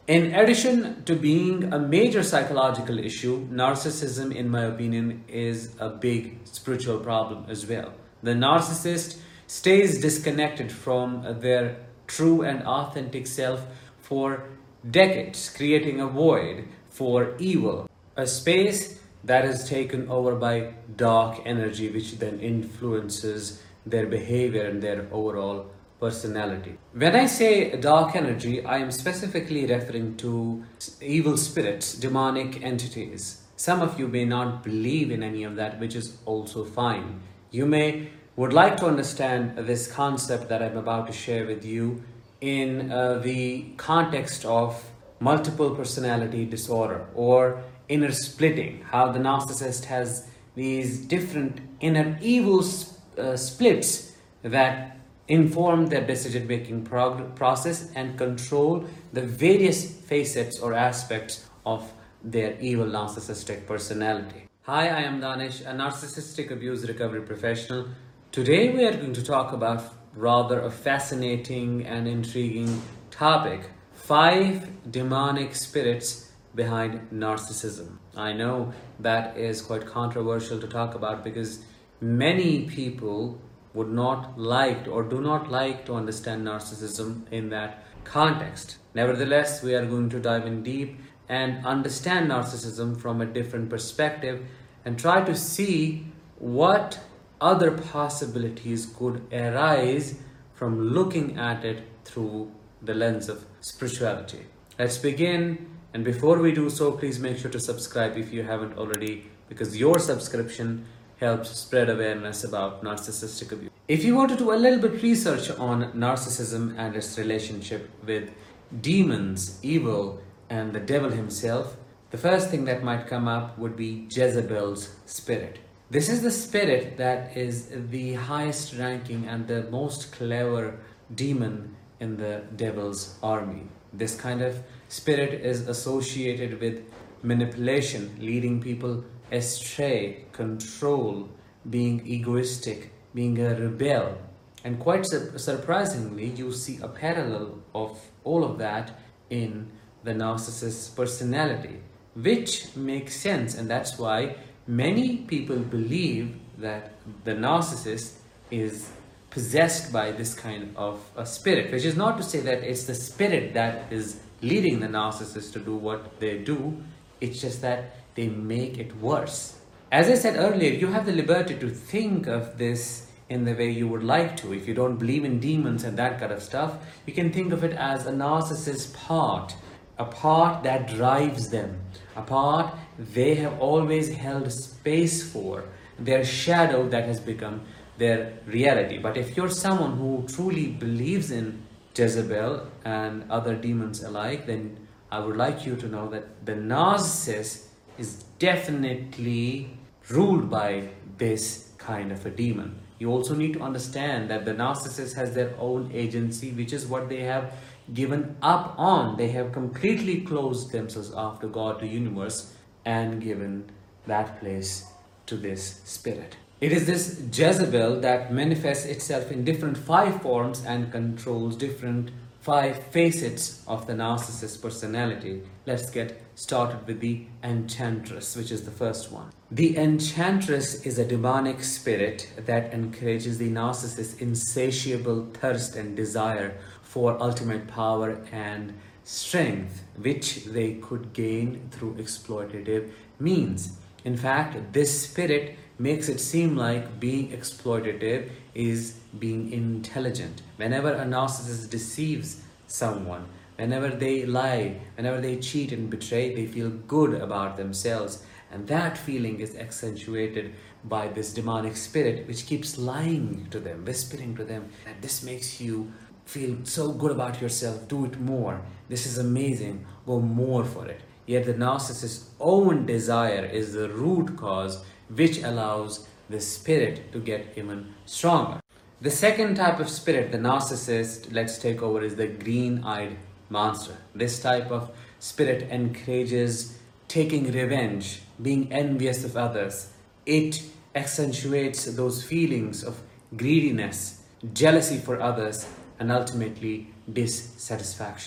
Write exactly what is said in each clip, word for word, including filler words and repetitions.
In addition to being a major psychological issue, narcissism, in my opinion, is a big spiritual problem as well. The narcissist stays disconnected from their true and authentic self for decades, creating a void for evil, a space that is taken over by dark energy, which then influences their behavior and their overall personality. When I say dark energy, I am specifically referring to evil spirits, demonic entities. Some of you may not believe in any of that, which is also fine. You may would like to understand this concept that I'm about to share with you in uh, the context of multiple personality disorder or inner splitting, how the narcissist has these different inner evil uh, splits that inform their decision making prog- process and control the various facets or aspects of their evil narcissistic personality. Hi, I am Danish, a narcissistic abuse recovery professional. Today we are going to talk about rather a fascinating and intriguing topic: five demonic spirits behind narcissism. I know that is quite controversial to talk about because many people would not like or do not like to understand narcissism in that context. Nevertheless, we are going to dive in deep and understand narcissism from a different perspective and try to see what other possibilities could arise from looking at it through the lens of spirituality. Let's begin, and before we do so, please make sure to subscribe if you haven't already, because your subscription helps spread awareness about narcissistic abuse. If you want to do a little bit research on narcissism and its relationship with demons, evil, and the devil himself, the first thing that might come up would be Jezebel's spirit. This is the spirit that is the highest ranking and the most clever demon in the devil's army. This kind of spirit is associated with manipulation, leading people astray, control, being egoistic, being a rebel. And quite su- surprisingly, you see a parallel of all of that in the narcissist's personality, which makes sense. And that's why many people believe that the narcissist is possessed by this kind of a spirit, which is not to say that it's the spirit that is leading the narcissist to do what they do. It's just that they make it worse. As I said earlier, you have the liberty to think of this in the way you would like to. If you don't believe in demons and that kind of stuff, you can think of it as a narcissist's part, a part that drives them, a part they have always held space for, their shadow that has become their reality. But if you're someone who truly believes in Jezebel and other demons alike, then I would like you to know that the narcissist is definitely ruled by this kind of a demon. You also need to understand that the narcissist has their own agency, which is what they have given up on. They have completely closed themselves off to God, to universe, and given that place to this spirit. It is this Jezebel that manifests itself in different five forms and controls different five facets of the narcissist personality. Let's get started with the Enchantress, which is the first one. The Enchantress is a demonic spirit that encourages the narcissist's insatiable thirst and desire for ultimate power and strength, which they could gain through exploitative means. In fact, this spirit makes it seem like being exploitative is being intelligent. Whenever a narcissist deceives someone, whenever they lie, whenever they cheat and betray, they feel good about themselves. And that feeling is accentuated by this demonic spirit, which keeps lying to them, whispering to them that this makes you feel so good about yourself, do it more, this is amazing, go more for it. Yet the narcissist's own desire is the root cause which allows the spirit to get even stronger. The second type of spirit the narcissist lets take over is the green-eyed monster. This type of spirit encourages taking revenge, being envious of others. It accentuates those feelings of greediness, jealousy for others, and ultimately dissatisfaction.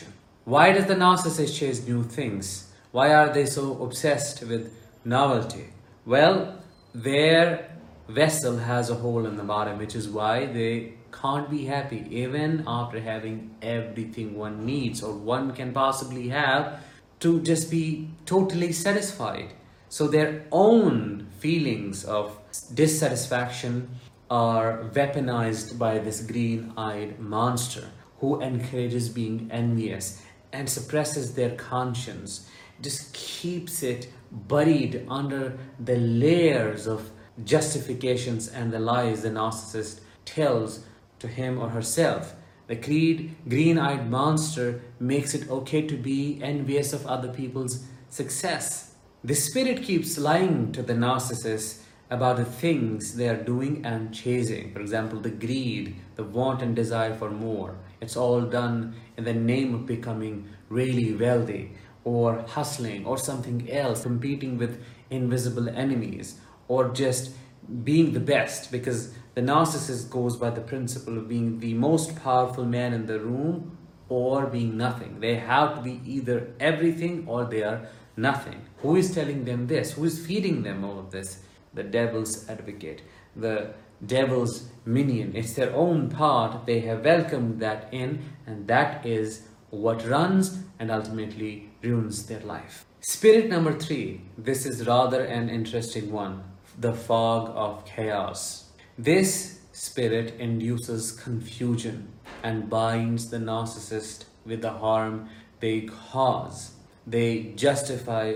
Why does the narcissist chase new things? Why are they so obsessed with novelty? Well, their vessel has a hole in the bottom, which is why they can't be happy even after having everything one needs or one can possibly have to just be totally satisfied. So their own feelings of dissatisfaction are weaponized by this green-eyed monster who encourages being envious and suppresses their conscience, just keeps it buried under the layers of justifications and the lies the narcissist tells to him or herself. The greed, green-eyed monster makes it okay to be envious of other people's success. The spirit keeps lying to the narcissist about the things they are doing and chasing. For example, the greed, the want and desire for more. It's all done in the name of becoming really wealthy or hustling or something else, competing with invisible enemies or just being the best, because the narcissist goes by the principle of being the most powerful man in the room or being nothing. They have to be either everything or they are nothing. Who is telling them this? Who is feeding them all of this? The devil's advocate, the devil's minion. It's their own part. They have welcomed that in, and that is what runs and ultimately ruins their life. Spirit number three. This is rather an interesting one. The fog of chaos. This spirit induces confusion and binds the narcissist with the harm they cause. They justify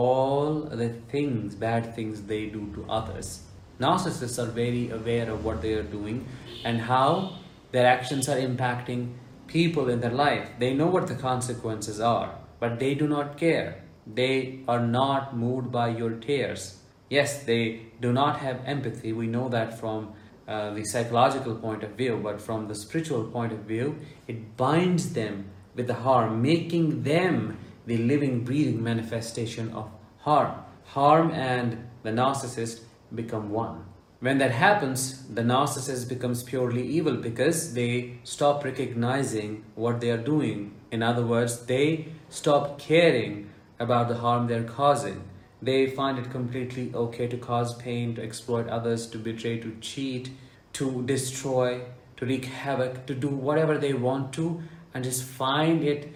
all the things, bad things they do to others. Narcissists are very aware of what they are doing and how their actions are impacting people in their life. They know what the consequences are, but they do not care. They are not moved by your tears. Yes, they do not have empathy. We know that from uh, the psychological point of view, but from the spiritual point of view, it binds them with the harm, making them the living, breathing manifestation of harm. Harm and the narcissist become one. When that happens, the narcissist becomes purely evil because they stop recognizing what they are doing. In other words, they stop caring about the harm they're causing. They find it completely okay to cause pain, to exploit others, to betray, to cheat, to destroy, to wreak havoc, to do whatever they want to, and just find it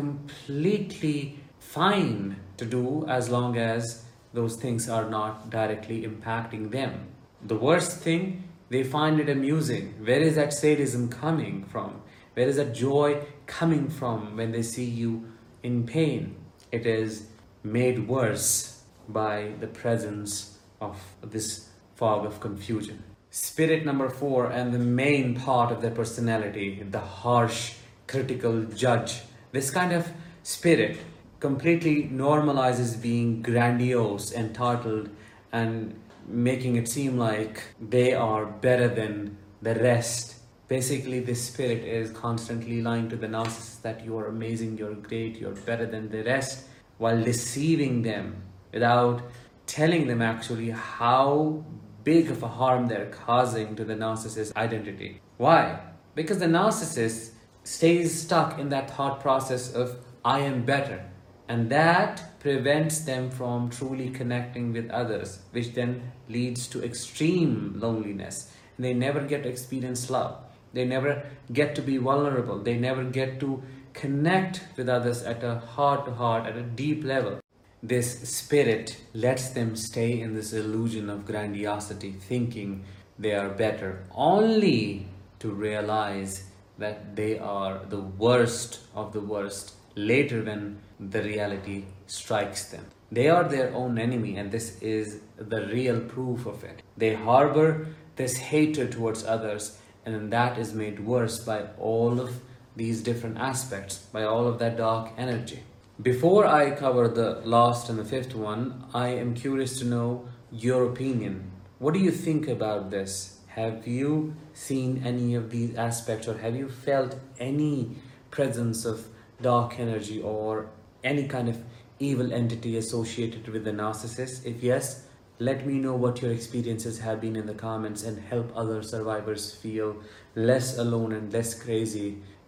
completely fine to do as long as those things are not directly impacting them. The worst thing, they find it amusing. Where is that sadism coming from? Where is that joy coming from when they see you in pain? It is made worse by the presence of this fog of confusion. Spirit number four, and the main part of their personality, the harsh, critical judge. This kind of spirit completely normalizes being grandiose, entitled, and making it seem like they are better than the rest. Basically, this spirit is constantly lying to the narcissist that you are amazing, you're great, you're better than the rest, while deceiving them without telling them actually how big of a harm they're causing to the narcissist's identity. Why? Because the narcissist stays stuck in that thought process of I am better, and that prevents them from truly connecting with others, which then leads to extreme loneliness. They never get to experience love. They never get to be vulnerable. They never get to connect with others at a heart-to-heart, at a deep level. This spirit lets them stay in this illusion of grandiosity, thinking they are better, only to realize that they are the worst of the worst later when the reality strikes them. They are their own enemy, and this is the real proof of it. They harbor this hatred towards others, and that is made worse by all of these different aspects, by all of that dark energy. Before I cover the last and the fifth one, I am curious to know your opinion. What do you think about this? Have you seen any of these aspects, or have you felt any presence of dark energy or any kind of evil entity associated with the narcissist? If yes, let me know what your experiences have been in the comments and help other survivors feel less alone and less crazy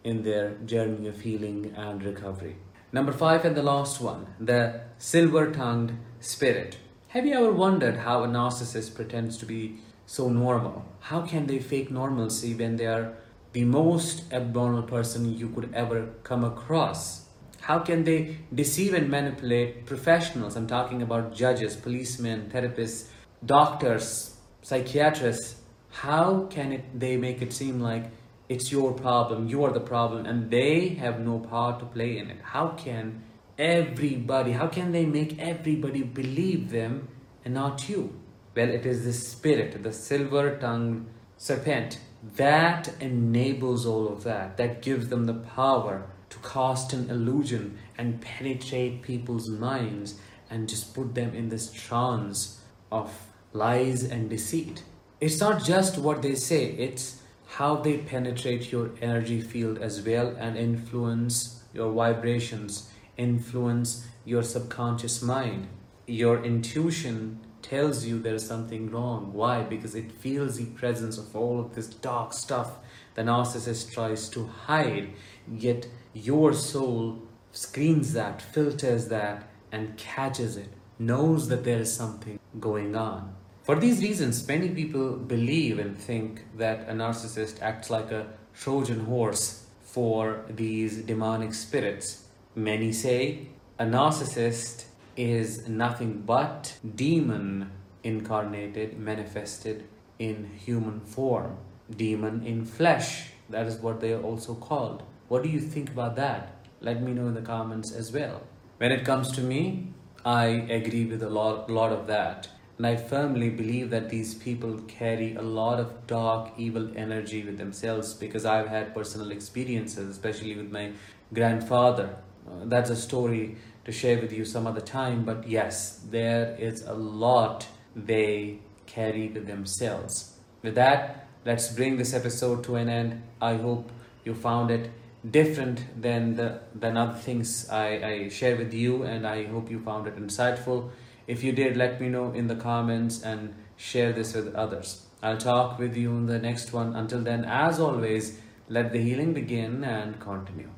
in their journey of healing and recovery. Number five and the last one, the silver-tongued spirit. Have you ever wondered how a narcissist pretends to be so normal? How can they fake normalcy when they are the most abnormal person you could ever come across? How can they deceive and manipulate professionals? I'm talking about judges, policemen, therapists, doctors, psychiatrists. How can it, they make it seem like it's your problem, you are the problem, and they have no part to play in it? How can everybody, how can they make everybody believe them and not you? Well, it is the spirit, the silver-tongued serpent, that enables all of that, that gives them the power to cast an illusion and penetrate people's minds and just put them in this trance of lies and deceit. It's not just what they say, it's how they penetrate your energy field as well and influence your vibrations, influence your subconscious mind. Your intuition tells you there is something wrong. Why? Because it feels the presence of all of this dark stuff the narcissist tries to hide, yet your soul screens that, filters that, and catches it, knows that there is something going on. For these reasons, many people believe and think that a narcissist acts like a Trojan horse for these demonic spirits. Many say a narcissist is nothing but demon incarnated, manifested in human form. Demon in flesh, that is what they are also called. What do you think about that? Let me know in the comments as well. When it comes to me, I agree with a lot, lot of that. And I firmly believe that these people carry a lot of dark, evil energy with themselves, because I've had personal experiences, especially with my grandfather. Uh, that's a story to share with you some other time. But yes, there is a lot they carry with themselves. With that, let's bring this episode to an end. I hope you found it different than the than other things I, I share with you, and I hope you found it insightful. If you did, let me know in the comments and share this with others. I'll talk with you in the next one. Until then, as always, let the healing begin and continue.